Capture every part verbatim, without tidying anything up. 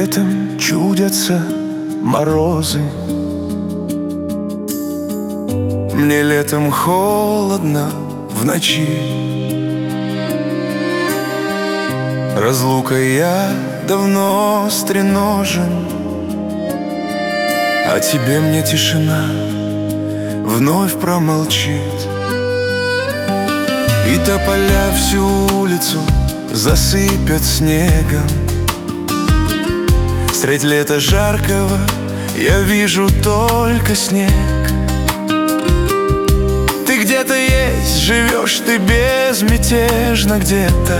летом чудятся морозы. Мне летом холодно в ночи. Разлукой я давно стреножен, а тебе мне тишина вновь промолчит. И тополя всю улицу засыпят снегом. Средь лета жаркого я вижу только снег. Ты где-то есть, живешь ты безмятежно где-то,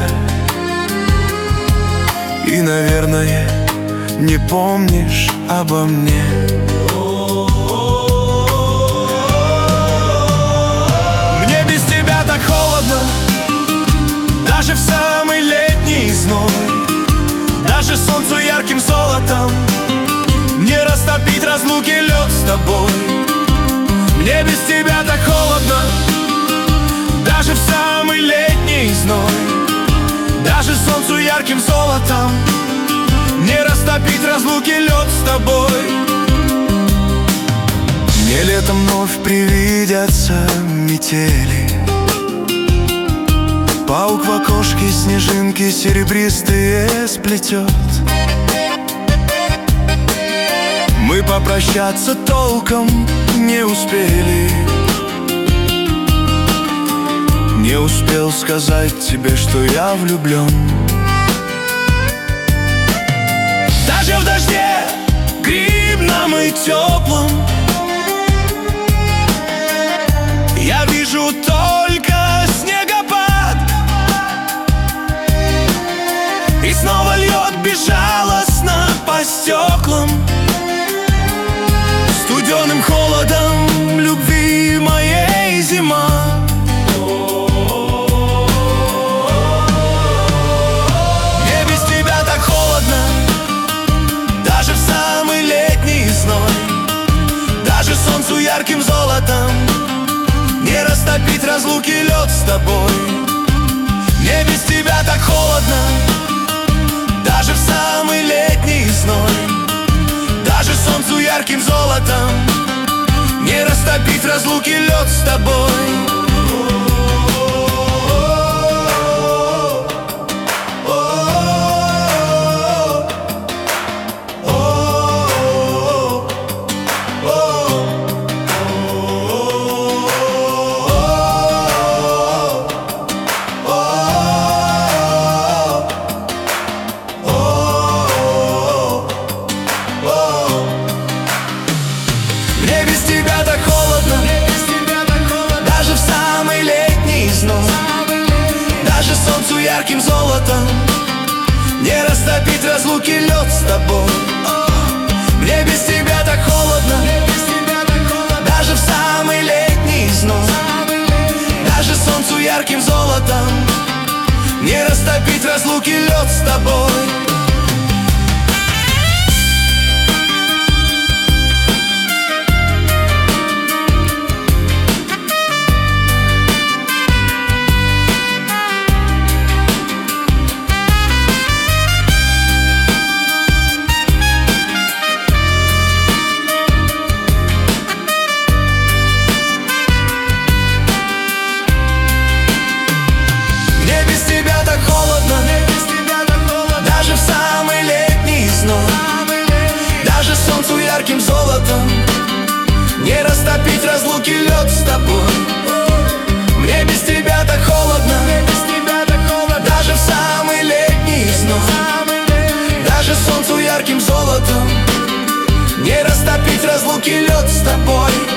и, наверное, не помнишь обо мне. Мне без тебя так холодно, даже в самый летний зной. Даже солнцу ярким золотом не растопить разлуки лед с тобой. Мне без тебя так холодно, даже в самый летний зной. Даже солнцу ярким золотом не растопить разлуки лед с тобой. Мне летом вновь привидятся метели. Паук в окошке снежинки серебристые сплетет. Мы попрощаться толком не успели. Не успел сказать тебе, что я влюблен. Даже в дожде грибном и теплом я вижу только снегопад. И снова льет безжалостно по стеклам, студеным холодом любви моей зима. Мне без тебя так холодно, даже в самый летний зной. Даже солнцу ярким золотом не растопить разлуки лед с тобой. Мне без тебя так холодно, даже в самый летний зной. Даже солнцу ярким золотом не растопить разлуки лед с тобой. Мне без тебя так холодно, даже в самый летний зной. Даже солнцу ярким золотом не растопить разлуки лед с тобой. Мне без тебя так холодно, даже в самый летний зной. Даже солнцу ярким золотом не растопить разлуки лед с тобой. Даже в самый летний зной. Даже солнцу ярким золотом не растопить разлуки лед с тобой. Мне без тебя так холодно, даже в самый летний зной. Даже солнцу ярким золотом не растопить разлуки лед с тобой.